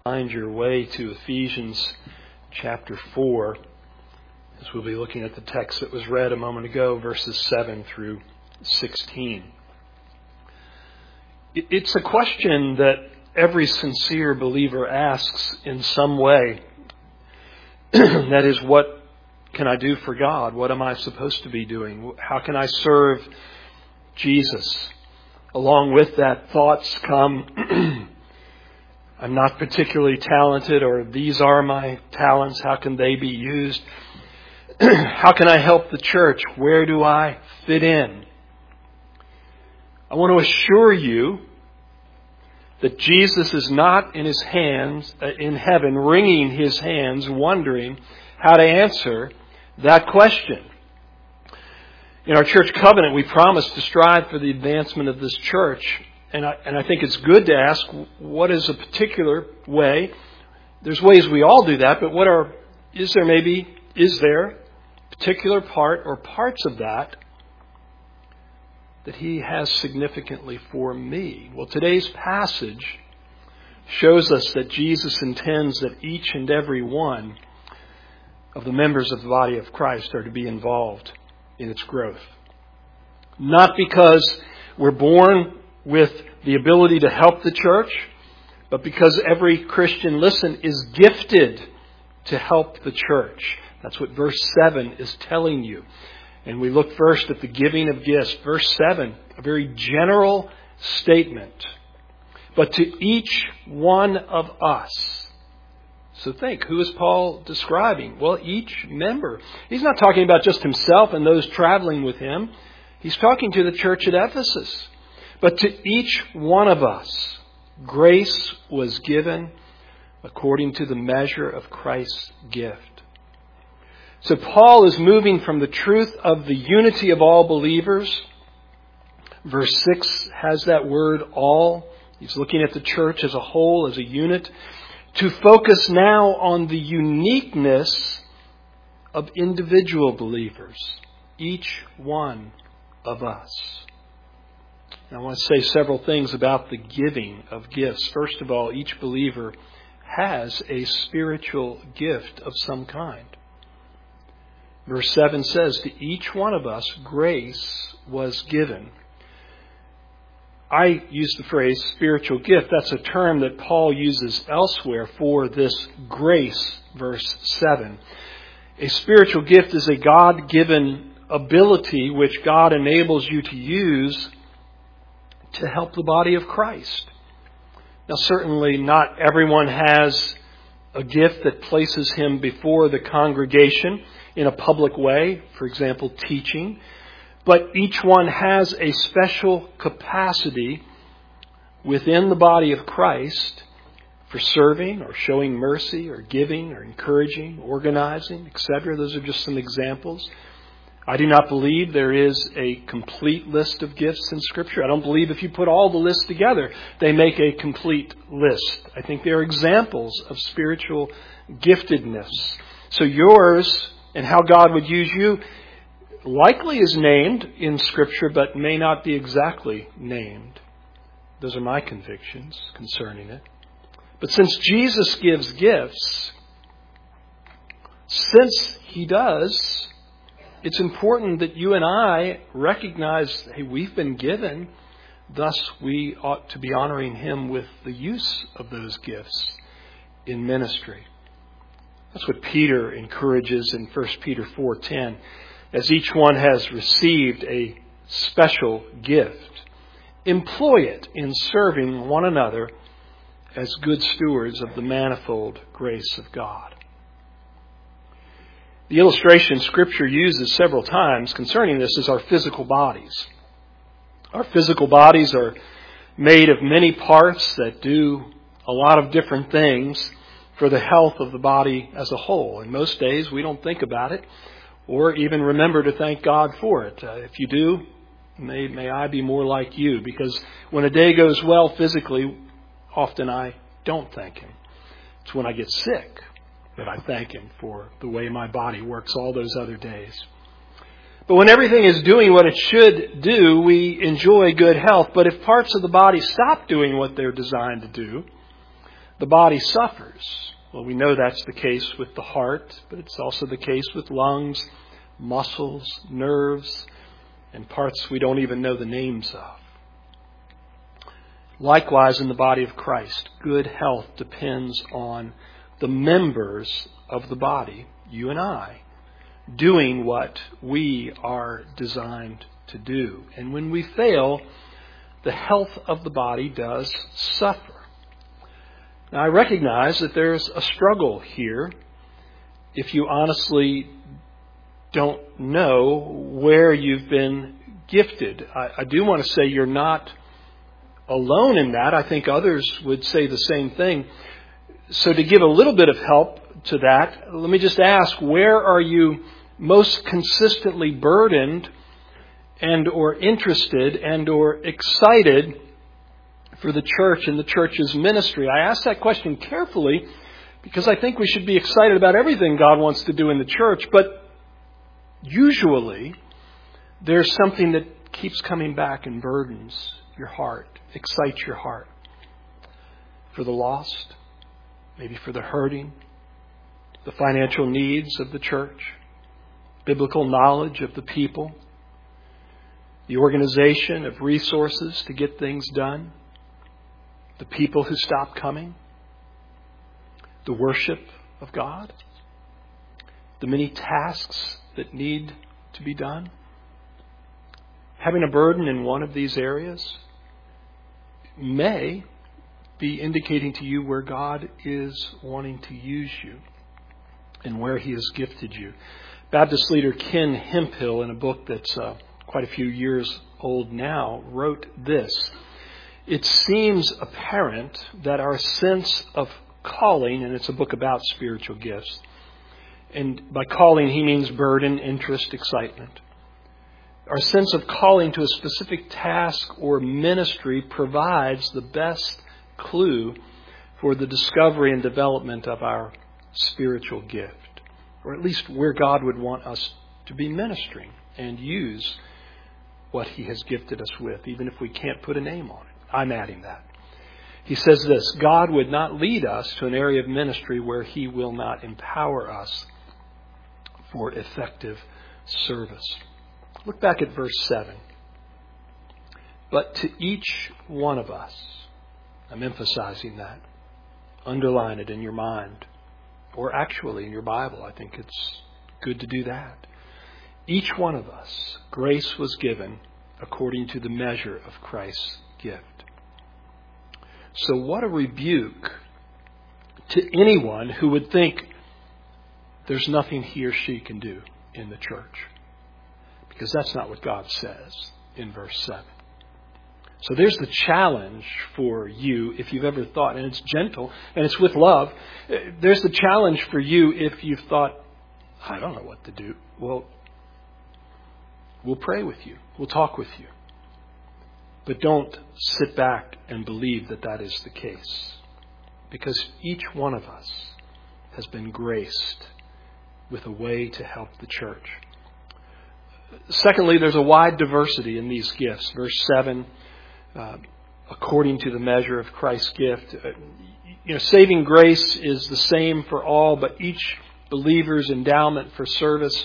Find your way to Ephesians chapter 4, as we'll be looking at the text that was read a moment ago, verses 7 through 16. It's a question that every sincere believer asks in some way. That is, what can I do for God? What am I supposed to be doing? How can I serve Jesus? Along with that, thoughts come, I'm not particularly talented, or these are my talents. How can they be used? How can I help the church? Where do I fit in? I want to assure you that Jesus is not in his hands, in heaven, wringing his hands, wondering how to answer that question. In our church covenant, we promise to strive for the advancement of this church. And I think it's good to ask, what is a particular way? There's ways we all do that, but is there a particular part or parts of that he has significantly for me? Well, today's passage shows us that Jesus intends that each and every one of the members of the body of Christ are to be involved in its growth. Not because we're born with the ability to help the church, but because every Christian, is gifted to help the church. That's what verse 7 is telling you. And we look first at the giving of gifts. Verse 7, a very general statement. But to each one of us. So think, who is Paul describing? Well, each member. He's not talking about just himself and those traveling with him. He's talking to the church at Ephesus. But to each one of us, grace was given according to the measure of Christ's gift. So Paul is moving from the truth of the unity of all believers. Verse 6 has that word all. He's looking at the church as a whole, as a unit, to focus now on the uniqueness of individual believers, each one of us. I want to say several things about the giving of gifts. First of all, each believer has a spiritual gift of some kind. Verse 7 says, to each one of us, grace was given. I use the phrase spiritual gift. That's a term that Paul uses elsewhere for this grace, verse 7. A spiritual gift is a God-given ability which God enables you to use to help the body of Christ. Now, certainly not everyone has a gift that places him before the congregation in a public way, for example, teaching. But each one has a special capacity within the body of Christ for serving or showing mercy or giving or encouraging, organizing, etc. Those are just some examples. I do not believe there is a complete list of gifts in Scripture. I don't believe if you put all the lists together, they make a complete list. I think they are examples of spiritual giftedness. So yours and how God would use you likely is named in Scripture, but may not be exactly named. Those are my convictions concerning it. But since Jesus gives gifts, since He does, it's important that you and I recognize, hey, we've been given, thus we ought to be honoring Him with the use of those gifts in ministry. That's what Peter encourages in 1 Peter 4:10. As each one has received a special gift, employ it in serving one another as good stewards of the manifold grace of God. The illustration Scripture uses several times concerning this is our physical bodies. Our physical bodies are made of many parts that do a lot of different things for the health of the body as a whole. And most days we don't think about it or even remember to thank God for it. If you do, may I be more like you, because when a day goes well physically, often I don't thank Him. It's when I get sick that I thank Him for the way my body works all those other days. But when everything is doing what it should do, we enjoy good health. But if parts of the body stop doing what they're designed to do, the body suffers. Well, we know that's the case with the heart, but it's also the case with lungs, muscles, nerves, and parts we don't even know the names of. Likewise, in the body of Christ, good health depends on the members of the body, you and I, doing what we are designed to do. And when we fail, the health of the body does suffer. Now, I recognize that there's a struggle here if you honestly don't know where you've been gifted. I do want to say you're not alone in that. I think others would say the same thing. So to give a little bit of help to that, let me just ask, where are you most consistently burdened and or interested and or excited for the church and the church's ministry? I ask that question carefully because I think we should be excited about everything God wants to do in the church, but usually there's something that keeps coming back and burdens your heart, excites your heart. For the lost, maybe for the hurting, the financial needs of the church, biblical knowledge of the people, the organization of resources to get things done, the people who stop coming, the worship of God, the many tasks that need to be done. Having a burden in one of these areas may be indicating to you where God is wanting to use you and where He has gifted you. Baptist leader Ken Hemphill, in a book that's quite a few years old now, wrote this: "It seems apparent that our sense of calling," and it's a book about spiritual gifts, and by calling he means burden, interest, excitement. Our sense of calling to a specific task or ministry provides the best clue for the discovery and development of our spiritual gift, or at least where God would want us to be ministering and use what He has gifted us with, even if we can't put a name on it. I'm adding that. He says this: God would not lead us to an area of ministry where He will not empower us for effective service. Look back at verse 7. But to each one of us, I'm emphasizing that. Underline it in your mind, or actually in your Bible. I think it's good to do that. Each one of us, grace was given according to the measure of Christ's gift. So what a rebuke to anyone who would think there's nothing he or she can do in the church. Because that's not what God says in verse 7. So there's the challenge for you if you've ever thought, and it's gentle and it's with love. There's the challenge for you if you've thought, I don't know what to do. Well, we'll pray with you. We'll talk with you. But don't sit back and believe that that is the case. Because each one of us has been graced with a way to help the church. Secondly, there's a wide diversity in these gifts. Verse 7, according to the measure of Christ's gift. Saving grace is the same for all, but each believer's endowment for service,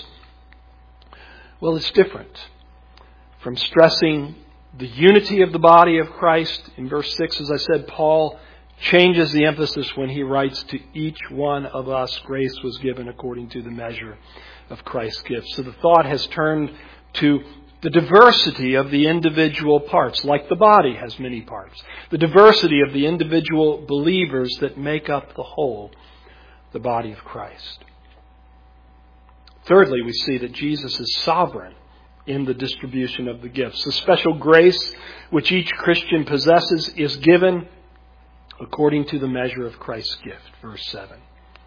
well, it's different. From stressing the unity of the body of Christ, in verse 6, as I said, Paul changes the emphasis when he writes, to each one of us grace was given according to the measure of Christ's gift. So the thought has turned to the diversity of the individual parts, like the body has many parts. The diversity of the individual believers that make up the whole, the body of Christ. Thirdly, we see that Jesus is sovereign in the distribution of the gifts. The special grace which each Christian possesses is given according to the measure of Christ's gift. Verse 7.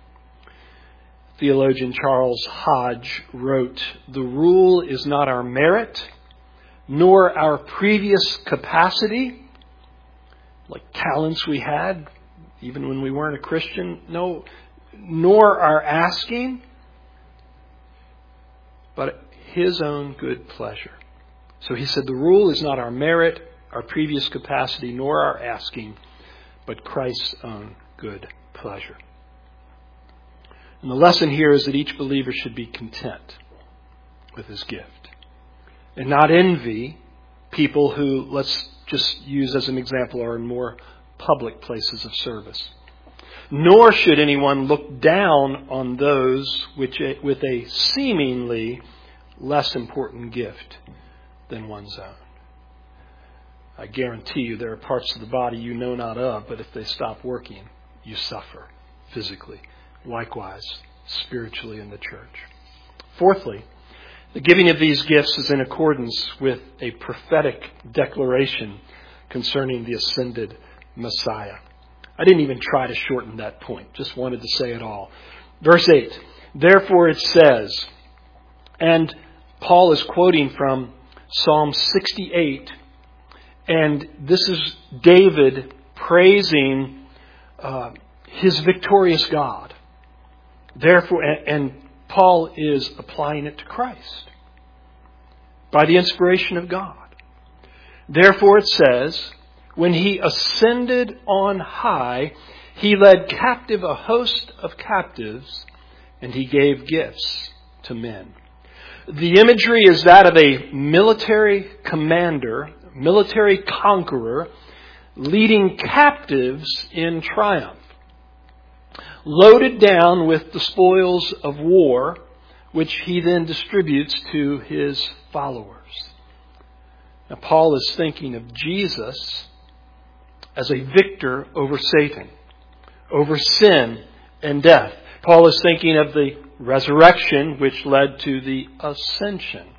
Theologian Charles Hodge wrote, "The rule is not our merit, nor our previous capacity, like talents we had, even when we weren't a Christian. No, nor our asking, but His own good pleasure." So he said, the rule is not our merit, our previous capacity, nor our asking, but Christ's own good pleasure. And the lesson here is that each believer should be content with his gift and not envy people who, let's just use as an example, are in more public places of service. Nor should anyone look down on those with a seemingly less important gift than one's own. I guarantee you there are parts of the body you know not of, but if they stop working, you suffer physically. Likewise, spiritually in the church. Fourthly, the giving of these gifts is in accordance with a prophetic declaration concerning the ascended Messiah. I didn't even try to shorten that point. Just wanted to say it all. Verse 8. Therefore it says, and Paul is quoting from Psalm 68, and this is David praising his victorious God. Therefore, and Paul is applying it to Christ by the inspiration of God. Therefore it says, when he ascended on high, he led captive a host of captives, and he gave gifts to men. The imagery is that of a military commander, military conqueror, leading captives in triumph, loaded down with the spoils of war, which he then distributes to his followers. Now, Paul is thinking of Jesus as a victor over Satan, over sin and death. Paul is thinking of the resurrection, which led to the ascension.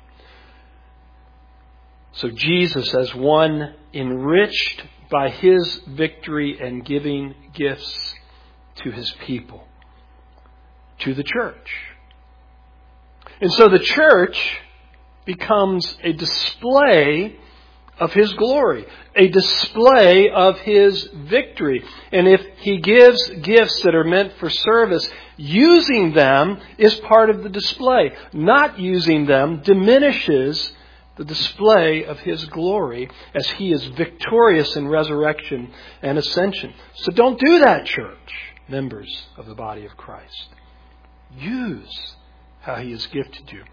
So Jesus, as one enriched by his victory and giving gifts to his people, to the church. And so the church becomes a display of his glory, a display of his victory. And if he gives gifts that are meant for service, using them is part of the display. Not using them diminishes the display of his glory as he is victorious in resurrection and ascension. So don't do that, church, members of the body of Christ. Use how he has gifted you.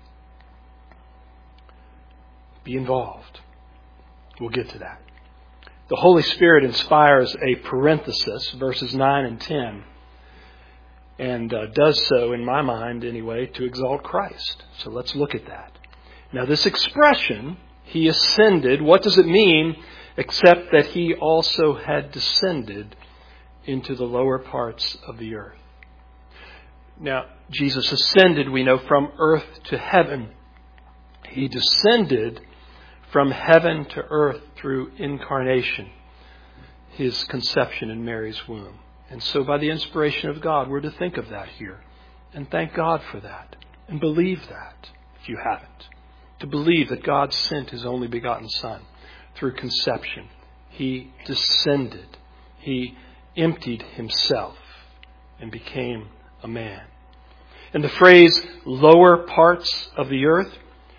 Be involved. We'll get to that. The Holy Spirit inspires a parenthesis, verses 9 and 10, and does so, in my mind anyway, to exalt Christ. So let's look at that. Now this expression, he ascended, what does it mean except that he also had descended into the lower parts of the earth? Now, Jesus ascended, we know, from earth to heaven. He descended from heaven to earth through incarnation, his conception in Mary's womb. And so by the inspiration of God, we're to think of that here. And thank God for that. And believe that, if you haven't. To believe that God sent his only begotten Son through conception. He descended. He emptied himself and became a man. And the phrase lower parts of the earth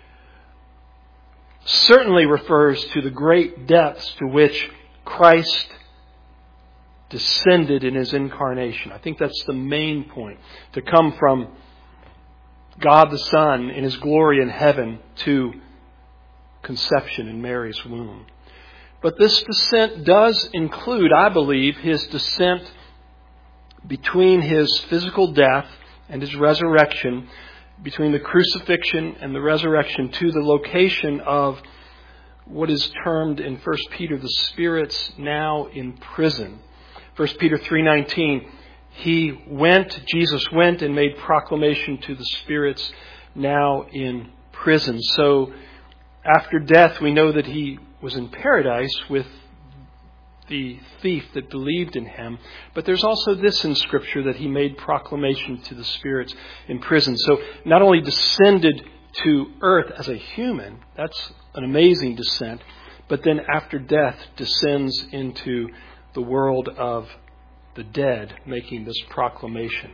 certainly refers to the great depths to which Christ descended in his incarnation. I think that's the main point. To come from God the Son in his glory in heaven to conception in Mary's womb. But this descent does include, I believe, his descent between his physical death and his resurrection, between the crucifixion and the resurrection, to the location of what is termed in 1 Peter the spirits now in prison. 1 Peter 3:19, Jesus went and made proclamation to the spirits now in prison. So after death, we know that he was in paradise with the thief that believed in him. But there's also this in Scripture, that he made proclamation to the spirits in prison. So not only descended to earth as a human, that's an amazing descent, but then after death descends into the world of the dead, making this proclamation.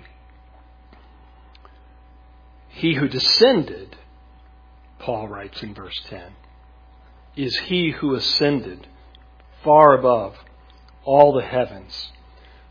He who descended, Paul writes in verse 10, is he who ascended far above all the heavens,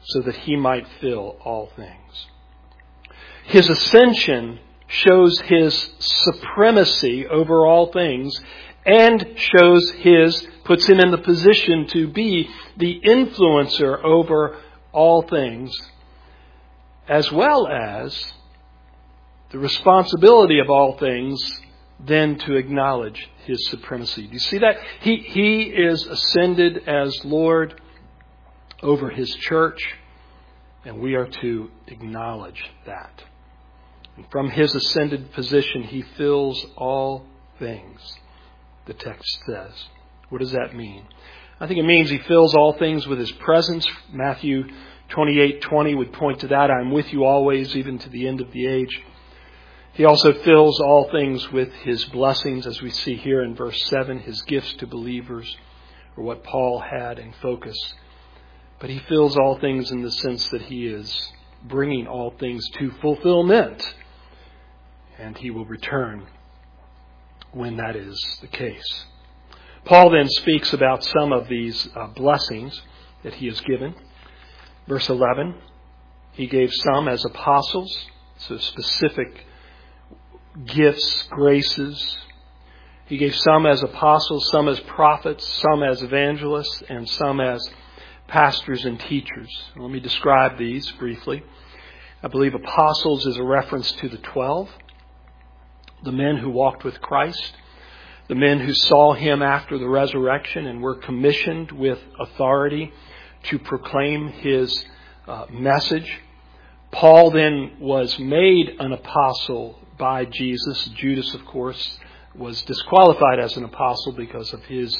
so that he might fill all things. His ascension shows his supremacy over all things and puts him in the position to be the influencer over all things, as well as the responsibility of all things then to acknowledge his supremacy. Do you see that? He is ascended as Lord over his church, and we are to acknowledge that. And from his ascended position, he fills all things, the text says. What does that mean? I think it means he fills all things with his presence. Matthew 28:20 would point to that. I'm with you always, even to the end of the age. He also fills all things with his blessings, as we see here in verse 7, his gifts to believers, or what Paul had in focus. But he fills all things in the sense that he is bringing all things to fulfillment. And he will return when that is the case. Paul then speaks about some of these blessings that he has given. Verse 11, he gave some as apostles, so specific gifts, graces. He gave some as apostles, some as prophets, some as evangelists, and some as pastors and teachers. Let me describe these briefly. I believe apostles is a reference to the 12, the men who walked with Christ, the men who saw him after the resurrection and were commissioned with authority to proclaim his message. Paul then was made an apostle by Jesus. Judas, of course, was disqualified as an apostle because of his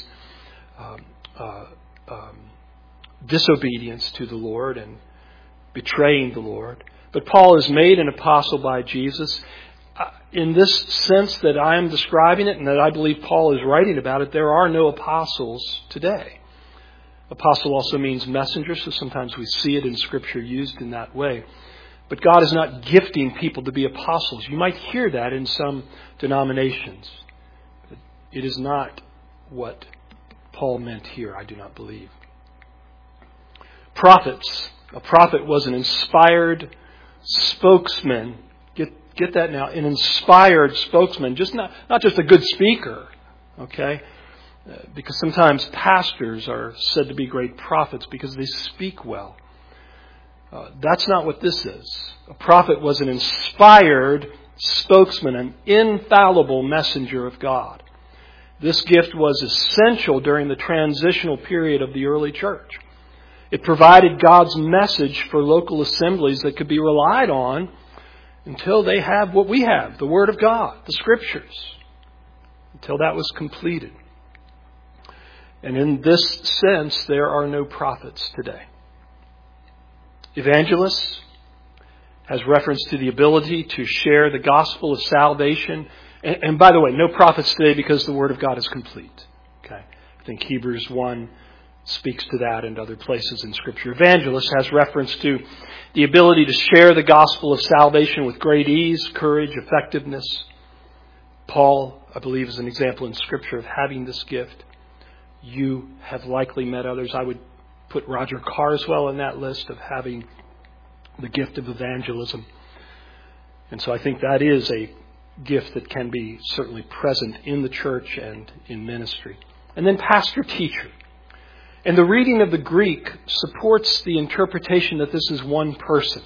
disobedience to the Lord and betraying the Lord. But Paul is made an apostle by Jesus. In this sense that I am describing it and that I believe Paul is writing about it, there are no apostles today. Apostle also means messenger, so sometimes we see it in Scripture used in that way. But God is not gifting people to be apostles. You might hear that in some denominations. It is not what Paul meant here, I do not believe. Prophets. A prophet was an inspired spokesman. Get that now. An inspired spokesman. Not just a good speaker. Okay? Because sometimes pastors are said to be great prophets because they speak well. That's not what this is. A prophet was an inspired spokesman, an infallible messenger of God. This gift was essential during the transitional period of the early church. It provided God's message for local assemblies that could be relied on until they have what we have, the Word of God, the Scriptures, until that was completed. And in this sense, there are no prophets today. Evangelists has reference to the ability to share the gospel of salvation. And by the way, no prophets today because the Word of God is complete. Okay, I think Hebrews 1 speaks to that and other places in Scripture. Evangelist has reference to the ability to share the gospel of salvation with great ease, courage, effectiveness. Paul, I believe, is an example in Scripture of having this gift. You have likely met others. I would put Roger Carswell in that list of having the gift of evangelism. And so I think that is a gift that can be certainly present in the church and in ministry. And then pastor-teacher. And the reading of the Greek supports the interpretation that this is one person.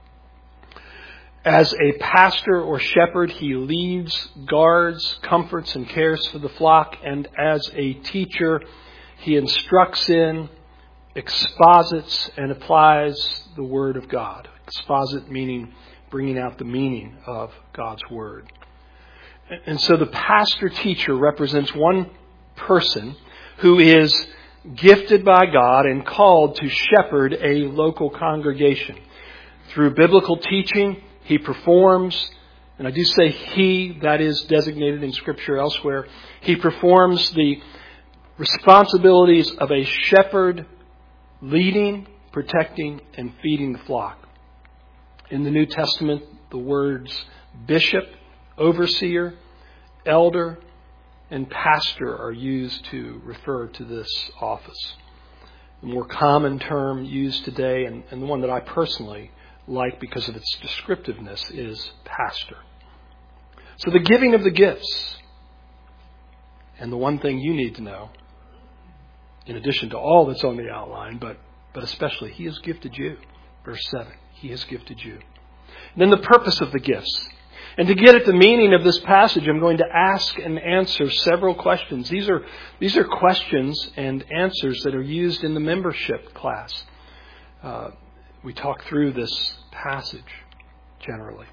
As a pastor or shepherd, he leads, guards, comforts, and cares for the flock. And as a teacher, he instructs in, exposits, and applies the Word of God. Exposit meaning bringing out the meaning of God's Word. And so the pastor-teacher represents one person who is gifted by God and called to shepherd a local congregation. Through biblical teaching, he performs, and I do say he, that is designated in Scripture elsewhere, he performs the responsibilities of a shepherd, leading, protecting, and feeding the flock. In the New Testament, the words bishop, overseer, elder, and pastor are used to refer to this office. The more common term used today, and the one that I personally like because of its descriptiveness, is pastor. So the giving of the gifts, and the one thing you need to know, in addition to all that's on the outline, but especially, He has gifted you. Verse 7, He has gifted you. And then the purpose of the gifts. And to get at the meaning of this passage, I'm going to ask and answer several questions. These are questions and answers that are used in the membership class. We talk through this passage generally.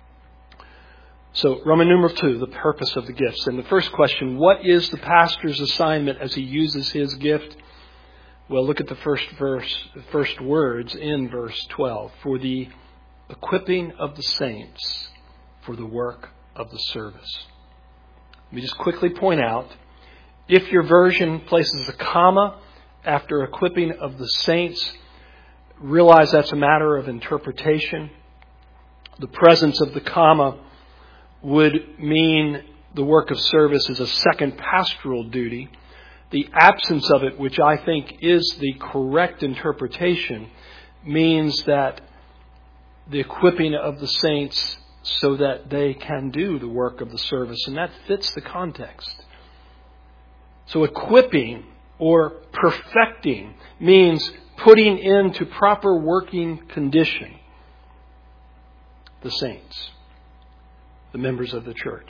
So, Roman numeral 2, the purpose of the gifts. And the first question, what is the pastor's assignment as he uses his gift? Well, look at the first words in verse 12. For the equipping of the saints for the work of the service. Let me just quickly point out, if your version places a comma after equipping of the saints, realize that's a matter of interpretation. The presence of the comma would mean the work of service is a second pastoral duty. The absence of it, which I think is the correct interpretation, means that the equipping of the saints so that they can do the work of the service. And that fits the context. So equipping or perfecting means putting into proper working condition the saints, the members of the church.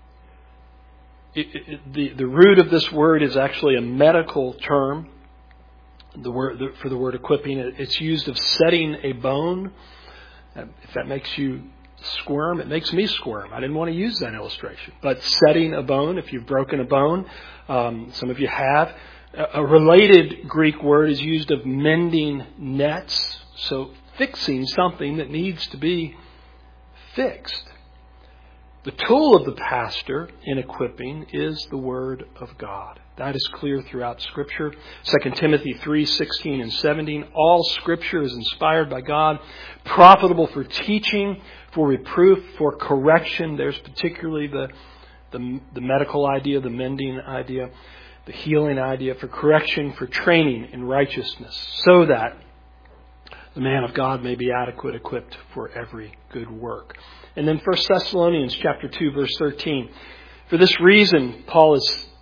The root of this word is actually a medical term. For the word equipping, it's used of setting a bone. If that makes you squirm, it makes me squirm. I didn't want to use that illustration. But setting a bone, if you've broken a bone, some of you have. A related Greek word is used of mending nets. So fixing something that needs to be fixed. The tool of the pastor in equipping is the Word of God. That is clear throughout Scripture. 2 Timothy 3:16 and 17. All Scripture is inspired by God, profitable for teaching, for reproof, for correction. There's particularly the medical idea, the mending idea, the healing idea, for correction, for training in righteousness, so that the man of God may be adequate, equipped for every good work. And then 1 Thessalonians chapter 2, verse 13. For this reason, Paul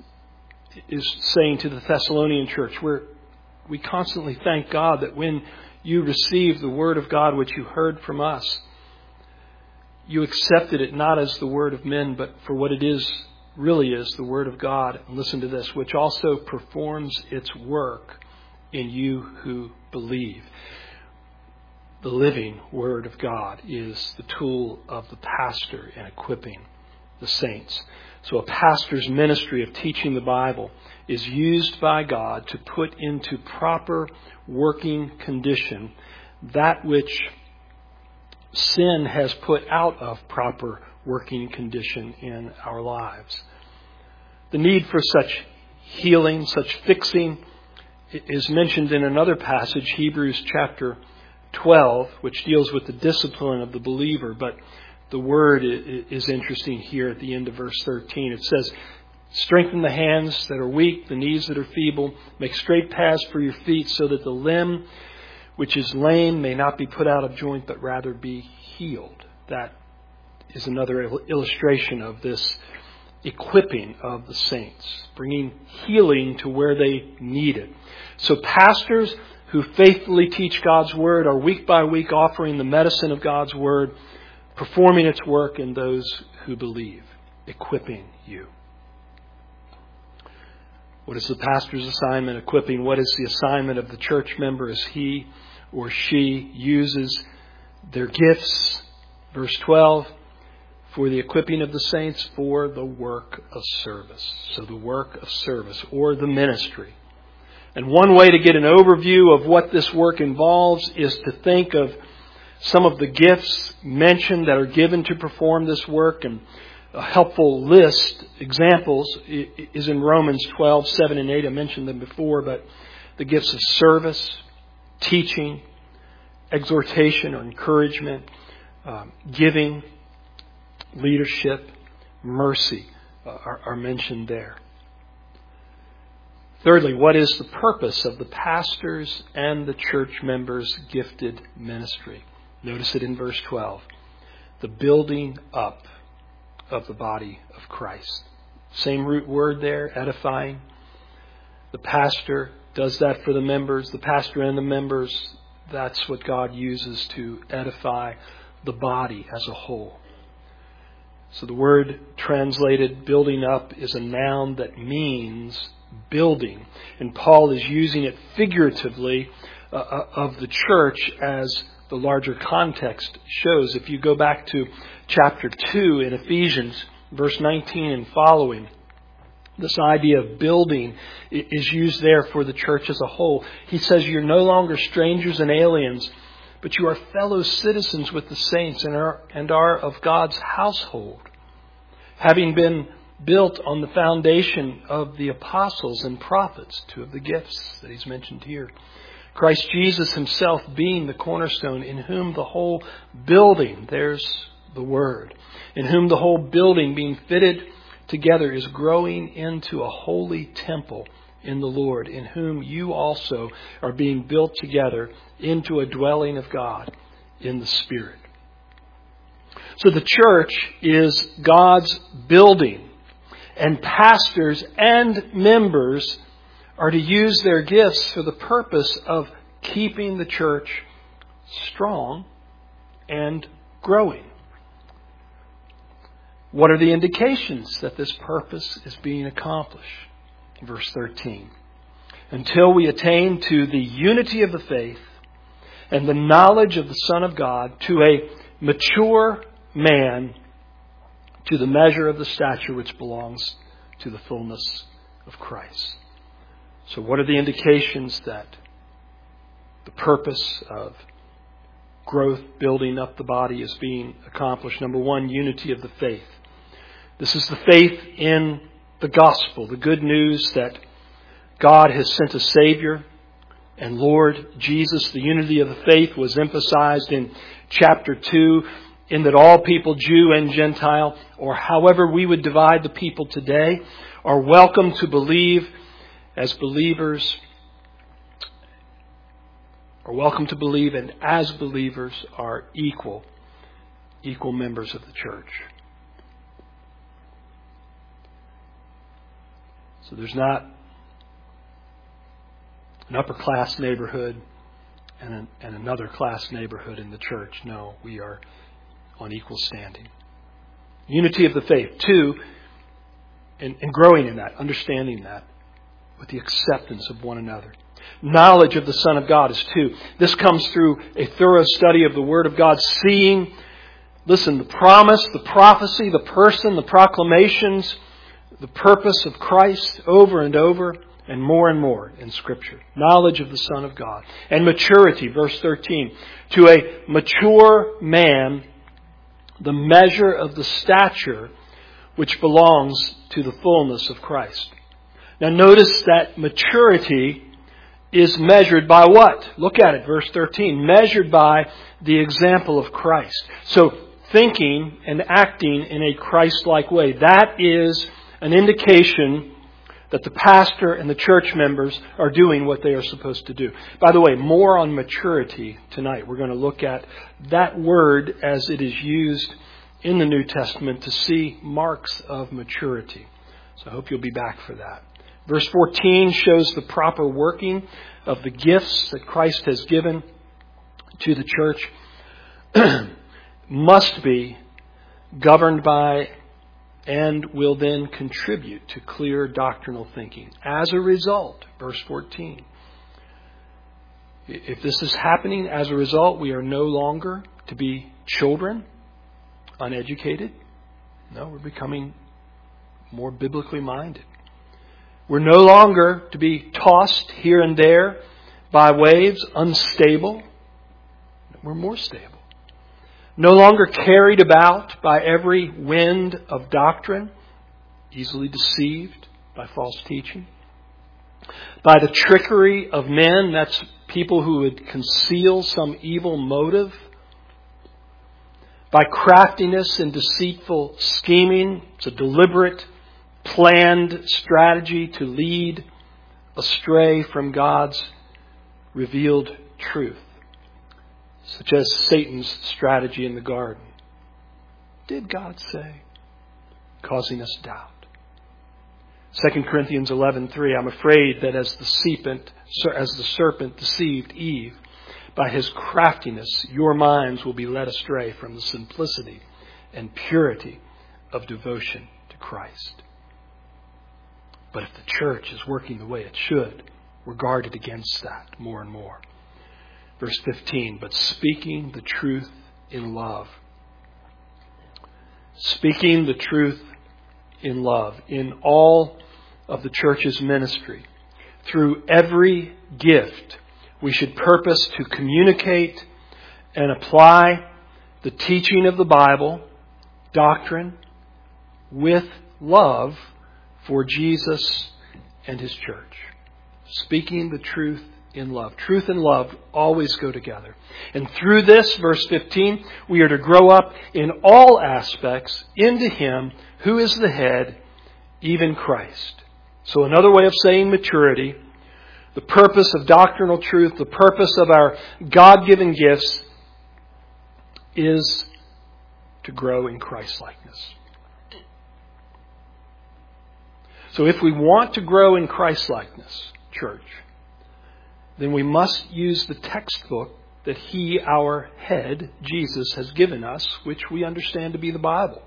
is saying to the Thessalonian church, where we constantly thank God that when you received the Word of God, which you heard from us, you accepted it not as the word of men, but for what it really is, the Word of God. And listen to this, which also performs its work in you who believe. The living Word of God is the tool of the pastor in equipping the saints. So a pastor's ministry of teaching the Bible is used by God to put into proper working condition that which sin has put out of proper working condition in our lives. The need for such healing, such fixing, is mentioned in another passage, Hebrews chapter 12, which deals with the discipline of the believer. But the word is interesting here at the end of verse 13. It says, strengthen the hands that are weak, the knees that are feeble, make straight paths for your feet, so that the limb which is lame may not be put out of joint, but rather be healed. That is another illustration of this equipping of the saints, bringing healing to where they need it. So pastors who faithfully teach God's Word are week by week offering the medicine of God's Word, performing its work in those who believe, equipping you. What is the pastor's assignment? Equipping. What is the assignment of the church member as he or she uses their gifts? Verse 12, for the equipping of the saints for the work of service. So the work of service, or the ministry. And one way to get an overview of what this work involves is to think of some of the gifts mentioned that are given to perform this work. And a helpful list, examples, is in Romans 12, 7 and 8. I mentioned them before, but the gifts of service, teaching, exhortation or encouragement, giving, leadership, mercy are mentioned there. Thirdly, what is the purpose of the pastors and the church members' gifted ministry? Notice it in verse 12. The building up of the body of Christ. Same root word there, edifying. The pastor does that for the members. The pastor and the members, that's what God uses to edify the body as a whole. So the word translated building up is a noun that means building. And Paul is using it figuratively of the church as the larger context shows. If you go back to chapter 2 in Ephesians, verse 19 and following, this idea of building is used there for the church as a whole. He says you're no longer strangers and aliens, but you are fellow citizens with the saints and are of God's household, having been built on the foundation of the apostles and prophets, two of the gifts that he's mentioned here. Christ Jesus himself being the cornerstone, in whom the whole building, there's the word, in whom the whole building being fitted together is growing into a holy temple in the Lord, in whom you also are being built together into a dwelling of God in the Spirit. So the church is God's building, and pastors and members are to use their gifts for the purpose of keeping the church strong and growing. What are the indications that this purpose is being accomplished? Verse 13. Until we attain to the unity of the faith and the knowledge of the Son of God, to a mature man, to the measure of the stature which belongs to the fullness of Christ. So what are the indications that the purpose of growth, building up the body, is being accomplished? Number one, unity of the faith. This is the faith in the gospel, the good news that God has sent a Savior and Lord Jesus. The unity of the faith was emphasized in chapter 2, in that all people, Jew and Gentile, or however we would divide the people today, are welcome to believe as believers, are welcome to believe, and as believers are equal members of the church. So there's not an upper class neighborhood and another class neighborhood in the church. No, we are on equal standing. Unity of the faith. Two, and growing in that, understanding that, with the acceptance of one another. Knowledge of the Son of God is two. This comes through a thorough study of the Word of God, seeing, listen, the promise, the prophecy, the person, the proclamations, the purpose of Christ over and over and more in Scripture. Knowledge of the Son of God. And maturity, verse 13. To a mature man, the measure of the stature which belongs to the fullness of Christ. Now notice that maturity is measured by what? Look at it, verse 13. Measured by the example of Christ. So thinking and acting in a Christ-like way. That is an indication that the pastor and the church members are doing what they are supposed to do. By the way, more on maturity tonight. We're going to look at that word as it is used in the New Testament to see marks of maturity. So I hope you'll be back for that. Verse 14 shows the proper working of the gifts that Christ has given to the church. Must be governed by and will then contribute to clear doctrinal thinking. As a result, verse 14, if this is happening as a result, we are no longer to be children, uneducated. No, we're becoming more biblically minded. We're no longer to be tossed here and there by waves, unstable. We're more stable. No longer carried about by every wind of doctrine, easily deceived by false teaching, by the trickery of men, that's people who would conceal some evil motive, by craftiness and deceitful scheming. It's a deliberate, planned strategy to lead astray from God's revealed truth, such as Satan's strategy in the garden. Did God say? Causing us doubt. 2 Corinthians 11:3, I'm afraid that as the serpent deceived Eve, by his craftiness, your minds will be led astray from the simplicity and purity of devotion to Christ. But if the church is working the way it should, we're guarded against that more and more. Verse 15, but speaking the truth in love. Speaking the truth in love. In all of the church's ministry, through every gift, we should purpose to communicate and apply the teaching of the Bible, doctrine, with love for Jesus and His church. Speaking the truth in love. Truth and love always go together. And through this, verse 15, we are to grow up in all aspects into Him who is the head, even Christ. So another way of saying maturity, the purpose of doctrinal truth, the purpose of our God-given gifts is to grow in Christ-likeness. So if we want to grow in Christ-likeness, church, then we must use the textbook that He, our head, Jesus, has given us, which we understand to be the Bible.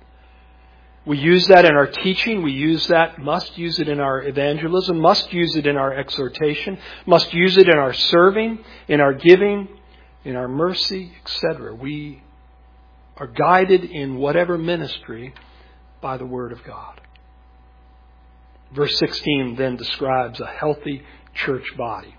We use that in our teaching. We must use it in our evangelism, must use it in our exhortation, must use it in our serving, in our giving, in our mercy, etc. We are guided in whatever ministry by the Word of God. Verse 16 then describes a healthy church body,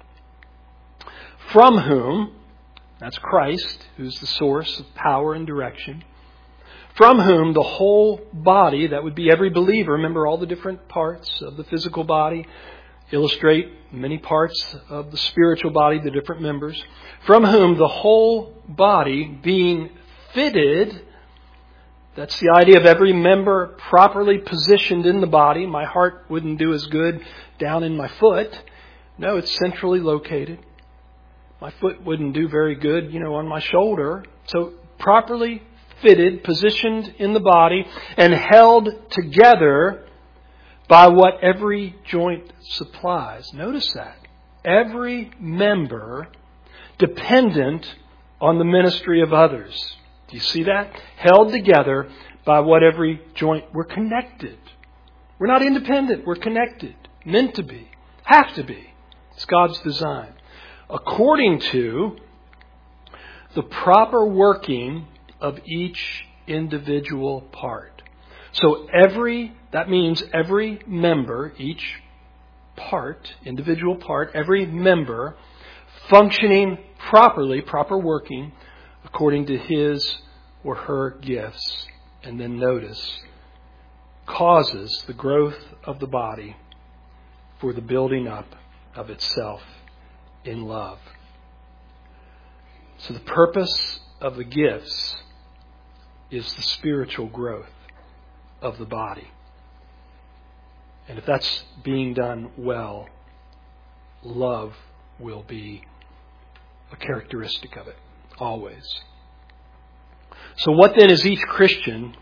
from whom, that's Christ, who's the source of power and direction, from whom the whole body, that would be every believer, remember all the different parts of the physical body, illustrate many parts of the spiritual body, the different members, from whom the whole body being fitted, that's the idea of every member properly positioned in the body. My heart wouldn't do as good down in my foot. No, it's centrally located. My foot wouldn't do very good, on my shoulder. So properly fitted, positioned in the body, and held together by what every joint supplies. Notice that. Every member dependent on the ministry of others. Do you see that? Held together by what every joint. We're connected. We're not independent. We're connected. Meant to be. Have to be. It's God's design. According to the proper working of each individual part. So that means every member, each part, individual part, every member functioning properly, proper working, according to his or her gifts. And then notice, causes the growth of the body for the building up of itself in love. So the purpose of the gifts is the spiritual growth of the body. And if that's being done well, love will be a characteristic of it, always. So what then is each Christian's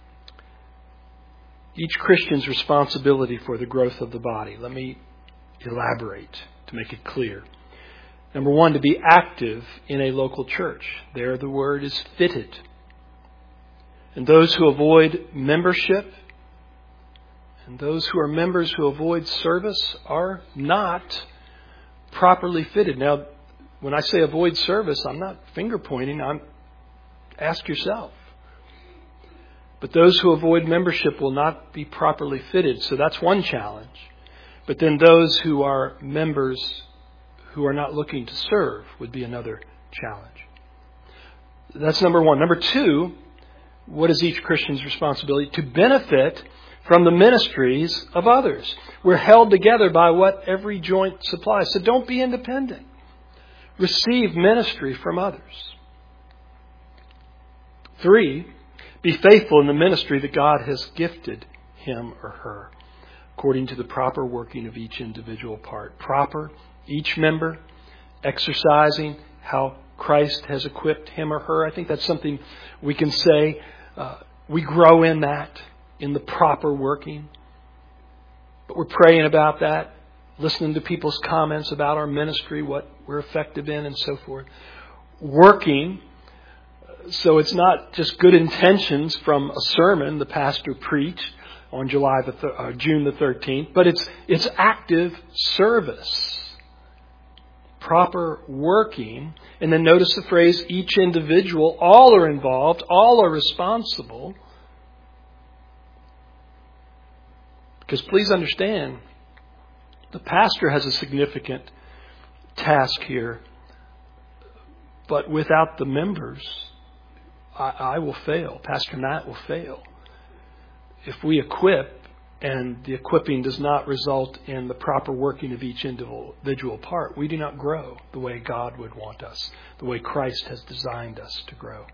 responsibility for the growth of the body? Let me elaborate to make it clear. Number one, to be active in a local church. There the word is fitted. And those who avoid membership and those who are members who avoid service are not properly fitted. Now, when I say avoid service, I'm not finger pointing. Ask yourself. But those who avoid membership will not be properly fitted. So that's one challenge. But then those who are members who are not looking to serve would be another challenge. That's number one. Number two, what is each Christian's responsibility? To benefit from the ministries of others. We're held together by what every joint supplies. So don't be independent. Receive ministry from others. 3, be faithful in the ministry that God has gifted him or her. according to the proper working of each individual part. Proper, each member exercising how Christ has equipped him or her. I think that's something we can say. We grow in that, in the proper working. But we're praying about that, listening to people's comments about our ministry, what we're effective in, and so forth. Working, so it's not just good intentions from a sermon the pastor preached on June the 13th, but it's active service. Proper working. And then notice the phrase, each individual, all are involved, all are responsible. Because please understand, the pastor has a significant task here. But without the members, I will fail. Pastor Matt will fail. If we equip and the equipping does not result in the proper working of each individual part, we do not grow the way God would want us, the way Christ has designed us to grow.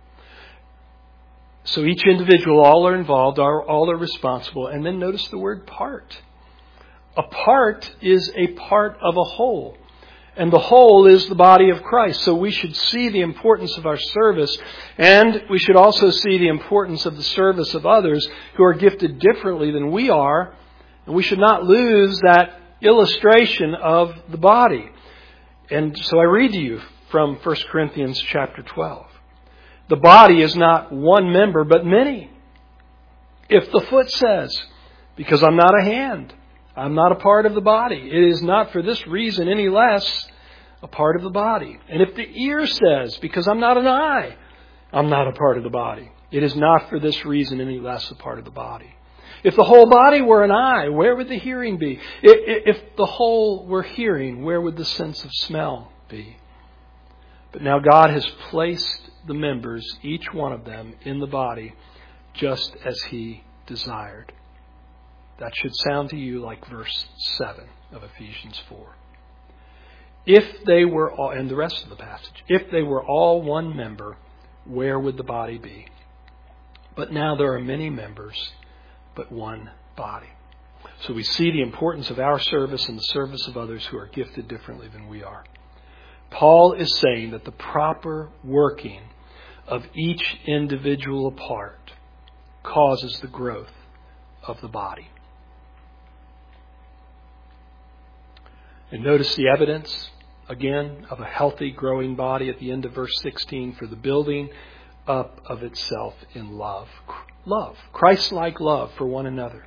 So each individual, all are involved, all are responsible. And then notice the word part. A part is a part of a whole. And the whole is the body of Christ. So we should see the importance of our service, and we should also see the importance of the service of others who are gifted differently than we are. And we should not lose that illustration of the body. And so I read to you from 1 Corinthians chapter 12. The body is not one member, but many. If the foot says, because I'm not a hand, I'm not a part of the body, it is not for this reason any less a part of the body. And if the ear says, because I'm not an eye, I'm not a part of the body, it is not for this reason any less a part of the body. If the whole body were an eye, where would the hearing be? If the whole were hearing, where would the sense of smell be? But now God has placed the members, each one of them, in the body just as He desired. That should sound to you like verse 7 of Ephesians 4. If they were all, and the rest of the passage, if they were all one member, where would the body be? But now there are many members, but one body. So we see the importance of our service and the service of others who are gifted differently than we are. Paul is saying that the proper working of each individual part causes the growth of the body. And notice the evidence, again, of a healthy, growing body at the end of verse 16, for the building up of itself in love. Love. Christ-like love for one another.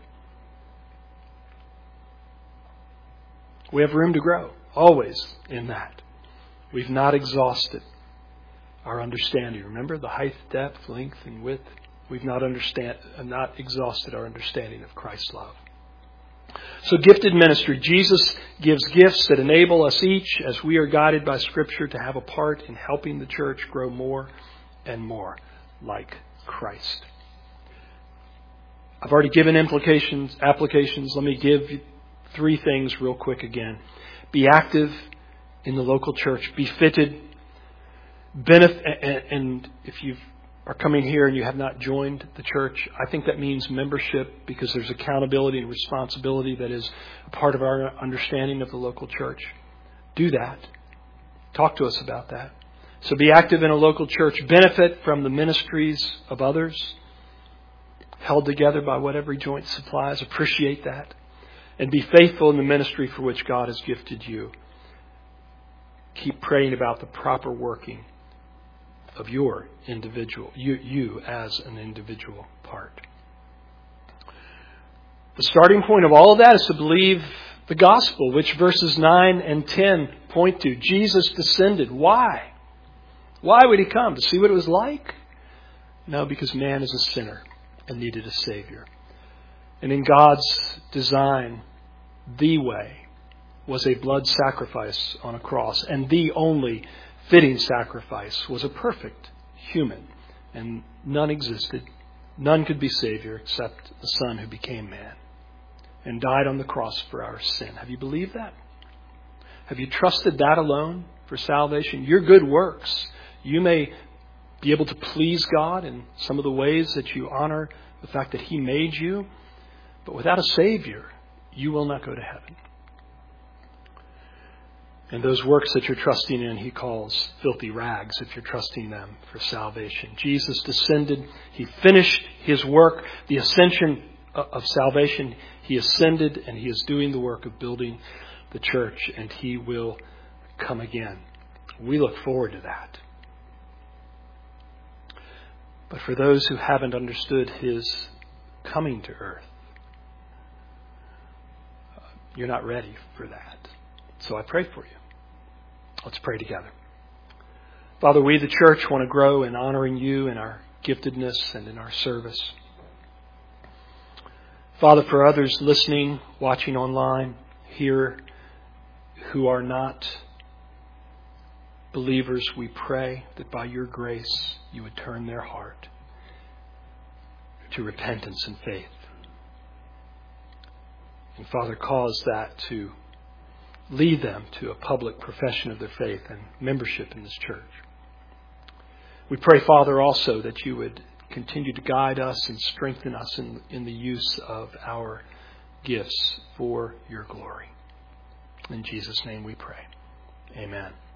We have room to grow, always in that. We've not exhausted our understanding. Remember the height, depth, length, and width? We've not exhausted our understanding of Christ's love. So gifted ministry. Jesus gives gifts that enable us each, as we are guided by Scripture, to have a part in helping the church grow more and more like Christ. I've already given applications. Let me give 3 things real quick again. Be active in the local church. Be fitted. And if you are coming here and you have not joined the church, I think that means membership, because there's accountability and responsibility that is a part of our understanding of the local church. Do that. Talk to us about that. So be active in a local church. Benefit from the ministries of others, held together by what every joint supplies. Appreciate that. And be faithful in the ministry for which God has gifted you. Keep praying about the proper working of your individual, you as an individual part. The starting point of all of that is to believe the gospel, which verses 9 and 10 point to. Jesus descended. Why? Why would He come? To see what it was like? No, because man is a sinner and needed a Savior. And in God's design, the way was a blood sacrifice on a cross. And the only fitting sacrifice was a perfect human. And none existed. None could be Savior except the Son who became man and died on the cross for our sin. Have you believed that? Have you trusted that alone for salvation? Your good works. You may be able to please God in some of the ways that you honor the fact that He made you. But without a Savior, you will not go to heaven. And those works that you're trusting in, he calls filthy rags if you're trusting them for salvation. Jesus descended. He finished his work, the ascension of salvation. He ascended, and he is doing the work of building the church, and he will come again. We look forward to that. But for those who haven't understood his coming to earth, you're not ready for that. So I pray for you. Let's pray together. Father, we, the church, want to grow in honoring you in our giftedness and in our service. Father, for others listening, watching online, here, who are not believers, we pray that by your grace you would turn their heart to repentance and faith. And Father, cause that to lead them to a public profession of their faith and membership in this church. We pray, Father, also that you would continue to guide us and strengthen us in the use of our gifts for your glory. In Jesus' name we pray. Amen.